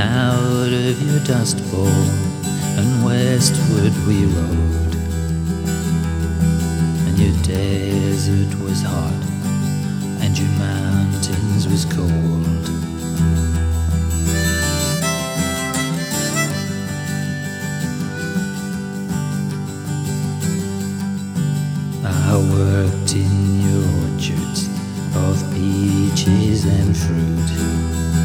out of your dust bowl, and westward we rode. And your desert was hot, and your mountains was cold. I worked in your orchards of peaches and fruit.